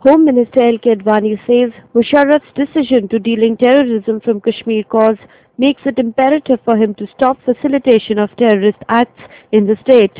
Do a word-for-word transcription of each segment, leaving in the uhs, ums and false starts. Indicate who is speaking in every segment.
Speaker 1: Home Minister L K Advani says Musharraf's decision to delink terrorism from Kashmir cause makes it imperative for him to stop facilitation of terrorist acts in the state.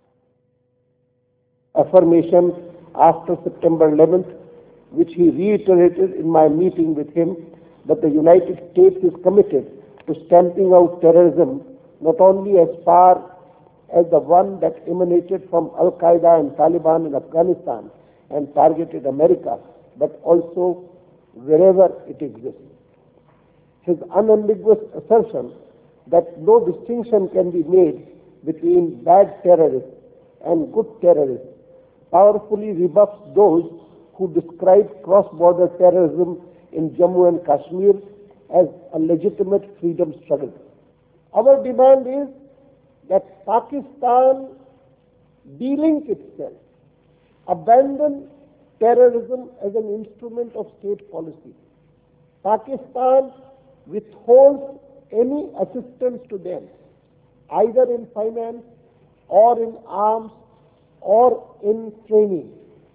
Speaker 2: Affirmation after September eleventh, which he reiterated in my meeting with him, that the United States is committed to stamping out terrorism not only as far as the one that emanated from Al-Qaeda and Taliban in Afghanistan and targeted America, but also wherever it exists. His unambiguous assertion that no distinction can be made between bad terrorists and good terrorists powerfully rebuffs those who describe cross-border terrorism in Jammu and Kashmir as a legitimate freedom struggle. Our demand is that Pakistan delink itself, abandon terrorism as an instrument of state policy. Pakistan withholds any assistance to them, either in finance or in arms or in training.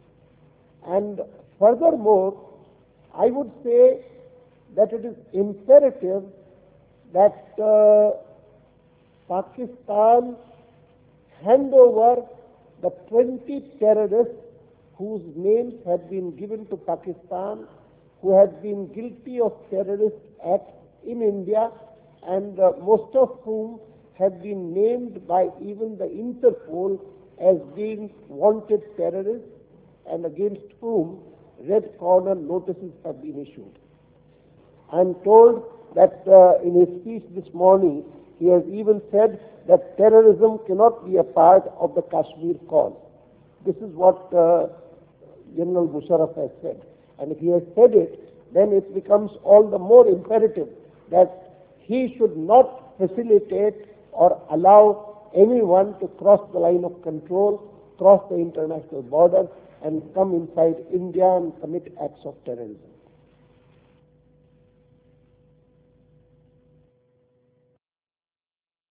Speaker 2: And furthermore, I would say that it is imperative that uh, Pakistan hand over the twenty terrorists whose names had been given to Pakistan, who had been guilty of terrorist acts in India, and uh, most of whom have been named by even the Interpol as being wanted terrorists, and against whom red corner notices have been issued. I am told that uh, in his speech this morning, he has even said that terrorism cannot be a part of the Kashmir cause. This is what uh, General Musharraf has said. And if he has said it, then it becomes all the more imperative that he should not facilitate or allow anyone to cross the line of control, cross the international border, and come inside India and commit acts of terrorism.